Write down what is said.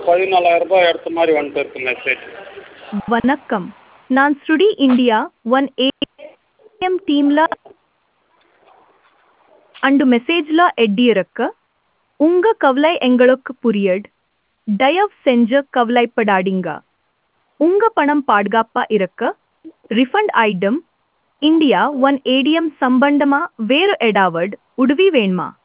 14,000 எடுத்த மாதிரி வந்துட்டு இருக்கு மெசேஜ். வணக்கம், நான் ஸ்ருடி இந்தியா ஒன் ஏஎம் டீம்ல அண்டு மெசேஜ்ல எட்டி இருக்க. உங்க கவலை எங்களுக்கு புரியுது. தயவு செஞ்சு கவலைப்படாதீங்க. உங்க பணம் பாதுகாப்பா இருக்க. Refund item India one ATM சம்பந்தமா வேறு ஏதாவது உதவி வேணுமா?